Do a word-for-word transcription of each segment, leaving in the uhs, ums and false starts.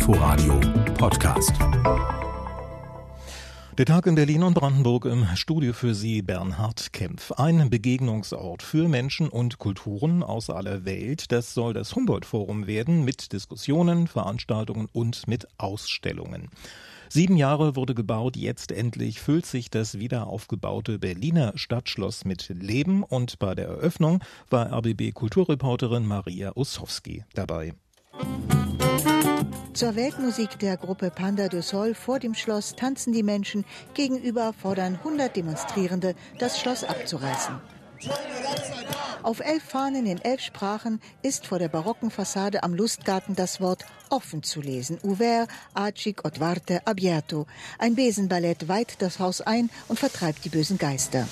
Inforadio Podcast. Der Tag in Berlin und Brandenburg, im Studio für Sie Bernhard Kempf. Ein Begegnungsort für Menschen und Kulturen aus aller Welt. Das soll das Humboldt-Forum werden, mit Diskussionen, Veranstaltungen und mit Ausstellungen. Sieben Jahre wurde gebaut, jetzt endlich füllt sich das wieder aufgebaute Berliner Stadtschloss mit Leben. Und bei der Eröffnung war R B B-Kulturreporterin Maria Ossowski dabei. Zur Weltmusik der Gruppe Panda de Sol vor dem Schloss tanzen die Menschen. Gegenüber fordern hundert Demonstrierende, das Schloss abzureißen. Auf elf Fahnen in elf Sprachen ist vor der barocken Fassade am Lustgarten das Wort offen zu lesen. Ouvert, acic, otwarte, abierto. Ein Besenballett weiht das Haus ein und vertreibt die bösen Geister.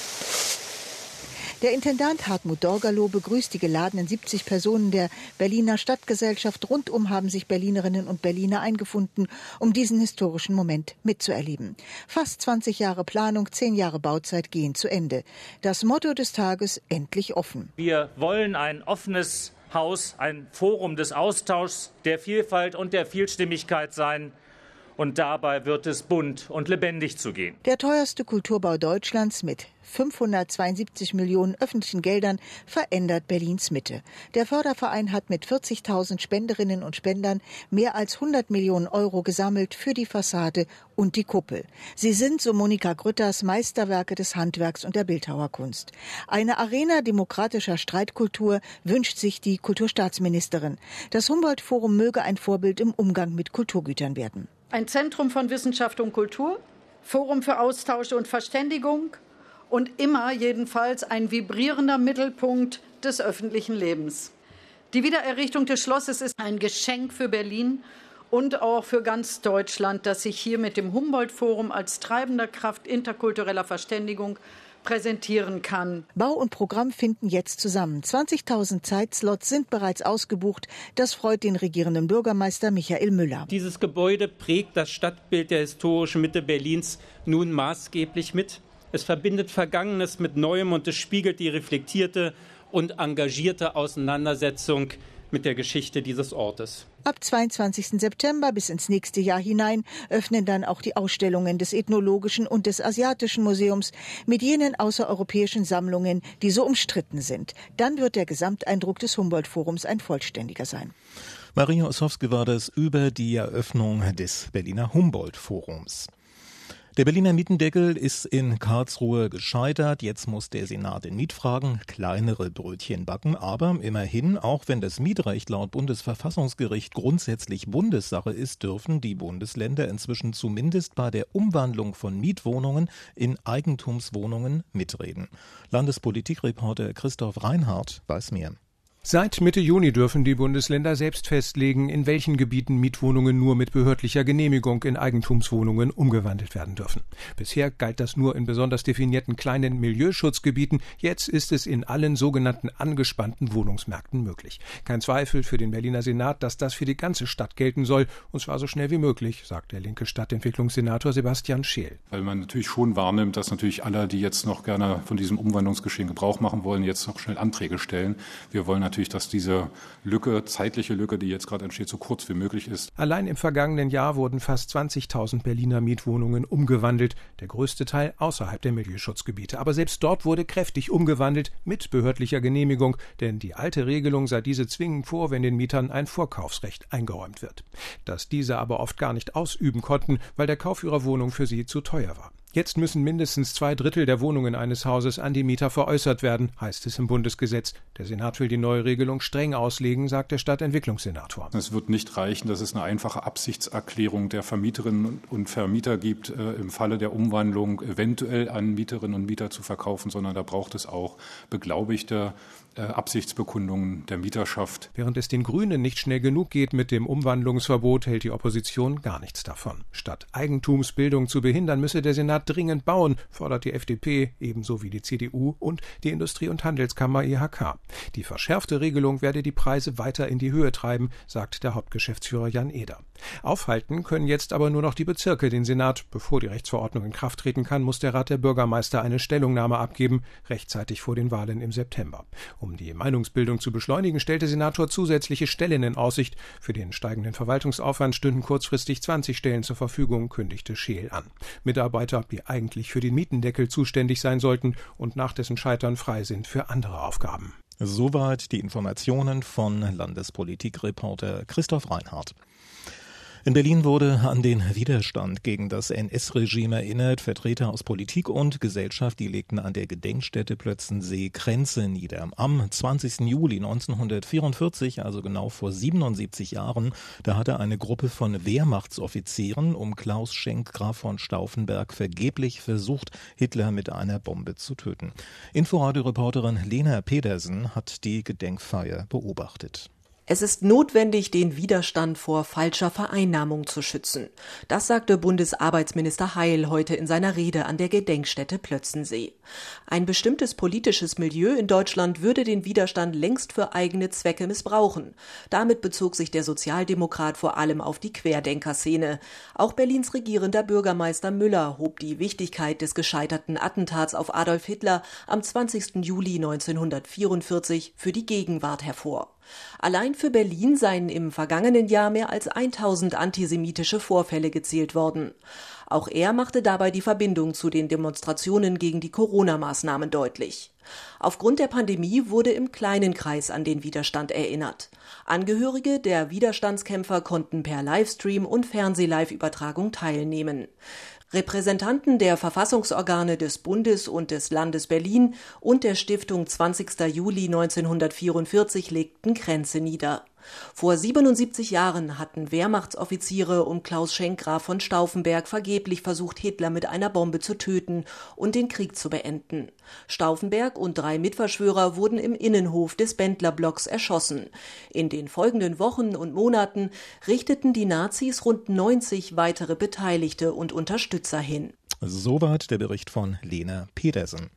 Der Intendant Hartmut Dorgalow begrüßt die geladenen siebzig Personen der Berliner Stadtgesellschaft. Rundum haben sich Berlinerinnen und Berliner eingefunden, um diesen historischen Moment mitzuerleben. Fast zwanzig Jahre Planung, zehn Jahre Bauzeit gehen zu Ende. Das Motto des Tages: endlich offen. Wir wollen ein offenes Haus, ein Forum des Austauschs, der Vielfalt und der Vielstimmigkeit sein. Und dabei wird es bunt und lebendig zugehen. Der teuerste Kulturbau Deutschlands mit fünfhundertzweiundsiebzig Millionen öffentlichen Geldern verändert Berlins Mitte. Der Förderverein hat mit vierzigtausend Spenderinnen und Spendern mehr als hundert Millionen Euro gesammelt für die Fassade und die Kuppel. Sie sind, so Monika Grütters, Meisterwerke des Handwerks und der Bildhauerkunst. Eine Arena demokratischer Streitkultur wünscht sich die Kulturstaatsministerin. Das Humboldt-Forum möge ein Vorbild im Umgang mit Kulturgütern werden. Ein Zentrum von Wissenschaft und Kultur, Forum für Austausch und Verständigung und immer jedenfalls ein vibrierender Mittelpunkt des öffentlichen Lebens. Die Wiedererrichtung des Schlosses ist ein Geschenk für Berlin und auch für ganz Deutschland, das sich hier mit dem Humboldt-Forum als treibender Kraft interkultureller Verständigung präsentieren kann. Bau und Programm finden jetzt zusammen. zwanzigtausend Zeitslots sind bereits ausgebucht. Das freut den regierenden Bürgermeister Michael Müller. Dieses Gebäude prägt das Stadtbild der historischen Mitte Berlins nun maßgeblich mit. Es verbindet Vergangenes mit Neuem und es spiegelt die reflektierte und engagierte Auseinandersetzung mit der Geschichte dieses Ortes. Ab zweiundzwanzigsten September bis ins nächste Jahr hinein öffnen dann auch die Ausstellungen des Ethnologischen und des Asiatischen Museums mit jenen außereuropäischen Sammlungen, die so umstritten sind. Dann wird der Gesamteindruck des Humboldt-Forums ein vollständiger sein. Maria Ossowski war das über die Eröffnung des Berliner Humboldt-Forums. Der Berliner Mietendeckel ist in Karlsruhe gescheitert. Jetzt muss der Senat in Mietfragen kleinere Brötchen backen. Aber immerhin, auch wenn das Mietrecht laut Bundesverfassungsgericht grundsätzlich Bundessache ist, dürfen die Bundesländer inzwischen zumindest bei der Umwandlung von Mietwohnungen in Eigentumswohnungen mitreden. Landespolitikreporter Christoph Reinhardt weiß mehr. Seit Mitte Juni dürfen die Bundesländer selbst festlegen, in welchen Gebieten Mietwohnungen nur mit behördlicher Genehmigung in Eigentumswohnungen umgewandelt werden dürfen. Bisher galt das nur in besonders definierten kleinen Milieuschutzgebieten. Jetzt ist es in allen sogenannten angespannten Wohnungsmärkten möglich. Kein Zweifel für den Berliner Senat, dass das für die ganze Stadt gelten soll, und zwar so schnell wie möglich, sagt der linke Stadtentwicklungssenator Sebastian Scheel. Weil man natürlich schon wahrnimmt, dass natürlich alle, die jetzt noch gerne von diesem Umwandlungsgeschehen Gebrauch machen wollen, jetzt noch schnell Anträge stellen. Wir wollen natürlich, dass diese Lücke, zeitliche Lücke, die jetzt gerade entsteht, so kurz wie möglich ist. Allein im vergangenen Jahr wurden fast zwanzigtausend Berliner Mietwohnungen umgewandelt, der größte Teil außerhalb der Milieuschutzgebiete. Aber selbst dort wurde kräftig umgewandelt mit behördlicher Genehmigung, denn die alte Regelung sah diese zwingend vor, wenn den Mietern ein Vorkaufsrecht eingeräumt wird. Dass diese aber oft gar nicht ausüben konnten, weil der Kauf ihrer Wohnung für sie zu teuer war. Jetzt müssen mindestens zwei Drittel der Wohnungen eines Hauses an die Mieter veräußert werden, heißt es im Bundesgesetz. Der Senat will die neue Regelung streng auslegen, sagt der Stadtentwicklungssenator. Es wird nicht reichen, dass es eine einfache Absichtserklärung der Vermieterinnen und Vermieter gibt, äh, im Falle der Umwandlung eventuell an Mieterinnen und Mieter zu verkaufen, sondern da braucht es auch beglaubigte äh, Absichtsbekundungen der Mieterschaft. Während es den Grünen nicht schnell genug geht mit dem Umwandlungsverbot, hält die Opposition gar nichts davon. Statt Eigentumsbildung zu behindern, müsse der Senat dringend bauen, fordert die F D P, ebenso wie die C D U und die Industrie- und Handelskammer I H K. Die verschärfte Regelung werde die Preise weiter in die Höhe treiben, sagt der Hauptgeschäftsführer Jan Eder. Aufhalten können jetzt aber nur noch die Bezirke den Senat. Bevor die Rechtsverordnung in Kraft treten kann, muss der Rat der Bürgermeister eine Stellungnahme abgeben, rechtzeitig vor den Wahlen im September. Um Um die Meinungsbildung zu beschleunigen, stellte Senator zusätzliche Stellen in Aussicht. Für den steigenden Verwaltungsaufwand stünden kurzfristig zwanzig Stellen zur Verfügung, kündigte Scheel an. Mitarbeiter, die eigentlich für den Mietendeckel zuständig sein sollten und nach dessen Scheitern frei sind für andere Aufgaben. Soweit die Informationen von Landespolitikreporter Christoph Reinhardt. In Berlin wurde an den Widerstand gegen das N S-Regime erinnert. Vertreter aus Politik und Gesellschaft, die legten an der Gedenkstätte Plötzensee Kränze nieder. Am zwanzigsten Juli neunzehnhundertvierundvierzig, also genau vor siebenundsiebzig Jahren, da hatte eine Gruppe von Wehrmachtsoffizieren um Klaus Schenk, Graf von Stauffenberg, vergeblich versucht, Hitler mit einer Bombe zu töten. Inforadio-Reporterin Lena Pedersen hat die Gedenkfeier beobachtet. Es ist notwendig, den Widerstand vor falscher Vereinnahmung zu schützen. Das sagte Bundesarbeitsminister Heil heute in seiner Rede an der Gedenkstätte Plötzensee. Ein bestimmtes politisches Milieu in Deutschland würde den Widerstand längst für eigene Zwecke missbrauchen. Damit bezog sich der Sozialdemokrat vor allem auf die Querdenkerszene. Auch Berlins regierender Bürgermeister Müller hob die Wichtigkeit des gescheiterten Attentats auf Adolf Hitler am zwanzigsten Juli neunzehnhundertvierundvierzig für die Gegenwart hervor. Allein für Berlin seien im vergangenen Jahr mehr als tausend antisemitische Vorfälle gezählt worden. Auch er machte dabei die Verbindung zu den Demonstrationen gegen die Corona-Maßnahmen deutlich. Aufgrund der Pandemie wurde im kleinen Kreis an den Widerstand erinnert. Angehörige der Widerstandskämpfer konnten per Livestream und Fernseh-Live-Übertragung teilnehmen. Repräsentanten der Verfassungsorgane des Bundes und des Landes Berlin und der Stiftung zwanzigsten Juli neunzehnhundertvierundvierzig legten Kränze nieder. Vor siebenundsiebzig Jahren hatten Wehrmachtsoffiziere um Klaus Schenk, Graf von Stauffenberg, vergeblich versucht, Hitler mit einer Bombe zu töten und den Krieg zu beenden. Stauffenberg und drei Mitverschwörer wurden im Innenhof des Bendlerblocks erschossen. In den folgenden Wochen und Monaten richteten die Nazis rund neunzig weitere Beteiligte und Unterstützer hin. Soweit der Bericht von Lena Pedersen.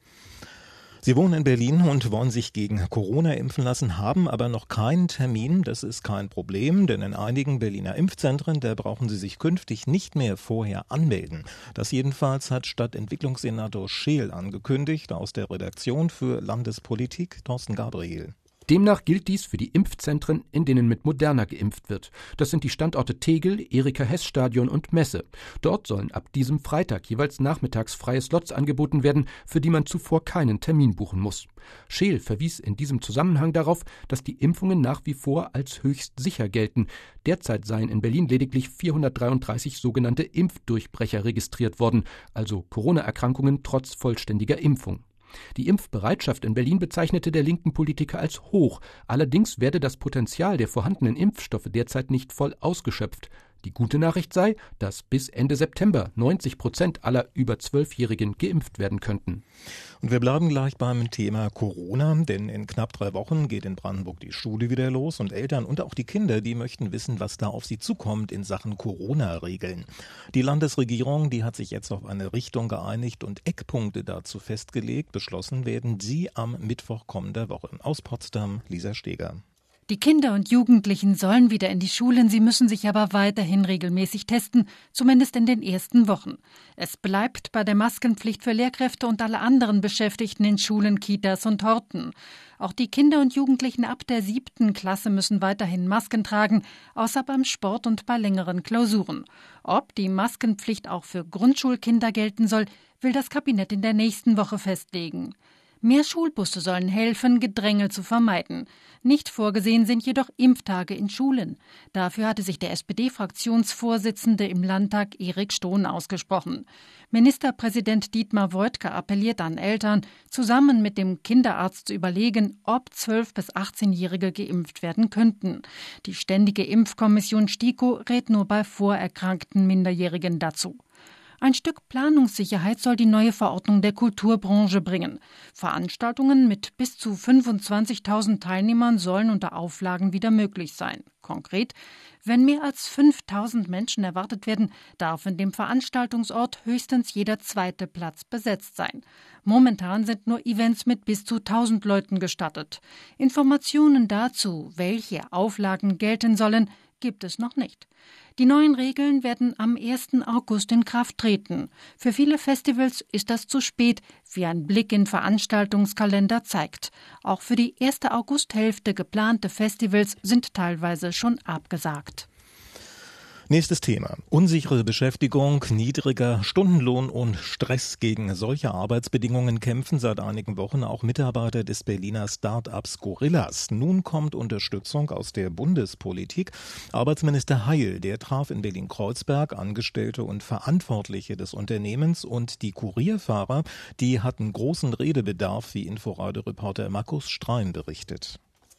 Sie wohnen in Berlin und wollen sich gegen Corona impfen lassen, haben aber noch keinen Termin. Das ist kein Problem, denn in einigen Berliner Impfzentren, da brauchen Sie sich künftig nicht mehr vorher anmelden. Das jedenfalls hat Stadtentwicklungssenator Scheel angekündigt, aus der Redaktion für Landespolitik Thorsten Gabriel. Demnach gilt dies für die Impfzentren, in denen mit Moderna geimpft wird. Das sind die Standorte Tegel, Erika-Hess-Stadion und Messe. Dort sollen ab diesem Freitag jeweils nachmittags freie Slots angeboten werden, für die man zuvor keinen Termin buchen muss. Scheel verwies in diesem Zusammenhang darauf, dass die Impfungen nach wie vor als höchst sicher gelten. Derzeit seien in Berlin lediglich vierhundertdreiunddreißig sogenannte Impfdurchbrecher registriert worden, also Corona-Erkrankungen trotz vollständiger Impfung. Die Impfbereitschaft in Berlin bezeichnete der linken Politiker als hoch. Allerdings werde das Potenzial der vorhandenen Impfstoffe derzeit nicht voll ausgeschöpft. Die gute Nachricht sei, dass bis Ende September neunzig Prozent aller über Zwölfjährigen geimpft werden könnten. Und wir bleiben gleich beim Thema Corona, denn in knapp drei Wochen geht in Brandenburg die Schule wieder los und Eltern und auch die Kinder, die möchten wissen, was da auf sie zukommt in Sachen Corona-Regeln. Die Landesregierung, die hat sich jetzt auf eine Richtung geeinigt und Eckpunkte dazu festgelegt. Beschlossen werden sie am Mittwoch kommender Woche. Aus Potsdam, Lisa Steger. Die Kinder und Jugendlichen sollen wieder in die Schulen, sie müssen sich aber weiterhin regelmäßig testen, zumindest in den ersten Wochen. Es bleibt bei der Maskenpflicht für Lehrkräfte und alle anderen Beschäftigten in Schulen, Kitas und Horten. Auch die Kinder und Jugendlichen ab der siebten Klasse müssen weiterhin Masken tragen, außer beim Sport und bei längeren Klausuren. Ob die Maskenpflicht auch für Grundschulkinder gelten soll, will das Kabinett in der nächsten Woche festlegen. Mehr Schulbusse sollen helfen, Gedränge zu vermeiden. Nicht vorgesehen sind jedoch Impftage in Schulen. Dafür hatte sich der S P D-Fraktionsvorsitzende im Landtag Erik Stohn ausgesprochen. Ministerpräsident Dietmar Woidke appelliert an Eltern, zusammen mit dem Kinderarzt zu überlegen, ob zwölf- bis achtzehnjährige geimpft werden könnten. Die Ständige Impfkommission STIKO rät nur bei vorerkrankten Minderjährigen dazu. Ein Stück Planungssicherheit soll die neue Verordnung der Kulturbranche bringen. Veranstaltungen mit bis zu fünfundzwanzigtausend Teilnehmern sollen unter Auflagen wieder möglich sein. Konkret, wenn mehr als fünftausend Menschen erwartet werden, darf in dem Veranstaltungsort höchstens jeder zweite Platz besetzt sein. Momentan sind nur Events mit bis zu tausend Leuten gestattet. Informationen dazu, welche Auflagen gelten sollen, gibt es noch nicht. Die neuen Regeln werden am ersten August in Kraft treten. Für viele Festivals ist das zu spät, wie ein Blick in Veranstaltungskalender zeigt. Auch für die erste Augusthälfte geplante Festivals sind teilweise schon abgesagt. Nächstes Thema. Unsichere Beschäftigung, niedriger Stundenlohn und Stress. Gegen solche Arbeitsbedingungen kämpfen seit einigen Wochen auch Mitarbeiter des Berliner Start-ups Gorillas. Nun kommt Unterstützung aus der Bundespolitik. Arbeitsminister Heil, der traf in Berlin-Kreuzberg Angestellte und Verantwortliche des Unternehmens und die Kurierfahrer, die hatten großen Redebedarf, wie Inforadio-Reporter Markus Streim berichtet.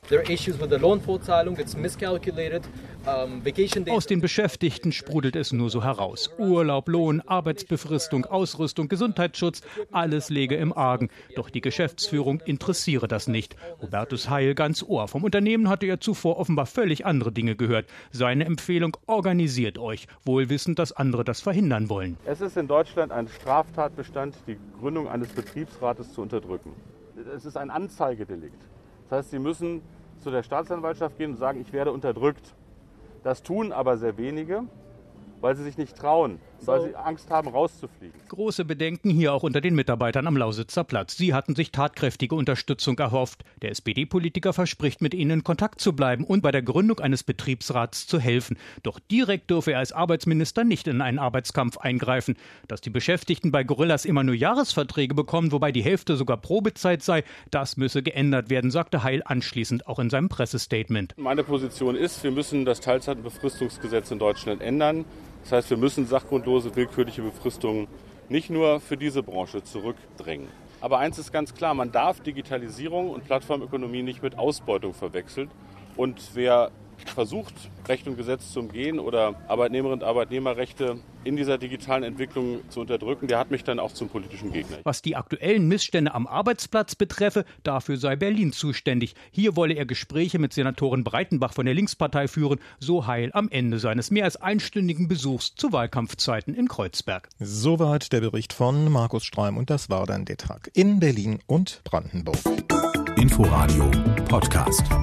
Aus den Beschäftigten sprudelt es nur so heraus. Urlaub, Lohn, Arbeitsbefristung, Ausrüstung, Gesundheitsschutz, alles läge im Argen. Doch die Geschäftsführung interessiere das nicht. Hubertus Heil ganz Ohr. Vom Unternehmen hatte er zuvor offenbar völlig andere Dinge gehört. Seine Empfehlung: organisiert euch, wohl wissend, dass andere das verhindern wollen. Es ist in Deutschland ein Straftatbestand, die Gründung eines Betriebsrates zu unterdrücken. Es ist ein Anzeigedelikt. Das heißt, Sie müssen zu der Staatsanwaltschaft gehen und sagen, ich werde unterdrückt. Das tun aber sehr wenige, weil sie sich nicht trauen, weil sie Angst haben, rauszufliegen. Große Bedenken hier auch unter den Mitarbeitern am Lausitzer Platz. Sie hatten sich tatkräftige Unterstützung erhofft. Der S P D-Politiker verspricht, mit ihnen in Kontakt zu bleiben und bei der Gründung eines Betriebsrats zu helfen. Doch direkt dürfe er als Arbeitsminister nicht in einen Arbeitskampf eingreifen. Dass die Beschäftigten bei Gorillas immer nur Jahresverträge bekommen, wobei die Hälfte sogar Probezeit sei, das müsse geändert werden, sagte Heil anschließend auch in seinem Pressestatement. Meine Position ist, wir müssen das Teilzeit- und Befristungsgesetz in Deutschland ändern. Das heißt, wir müssen sachgrundlose, willkürliche Befristungen nicht nur für diese Branche zurückdrängen. Aber eins ist ganz klar, man darf Digitalisierung und Plattformökonomie nicht mit Ausbeutung verwechseln. Und wer versucht, Recht und Gesetz zu umgehen oder Arbeitnehmerinnen und Arbeitnehmerrechte in dieser digitalen Entwicklung zu unterdrücken, der hat mich dann auch zum politischen Gegner. Was die aktuellen Missstände am Arbeitsplatz betreffe, dafür sei Berlin zuständig. Hier wolle er Gespräche mit Senatorin Breitenbach von der Linkspartei führen, so Heil am Ende seines mehr als einstündigen Besuchs zu Wahlkampfzeiten in Kreuzberg. Soweit der Bericht von Markus Streim und das war dann der Tag in Berlin und Brandenburg. Inforadio Podcast.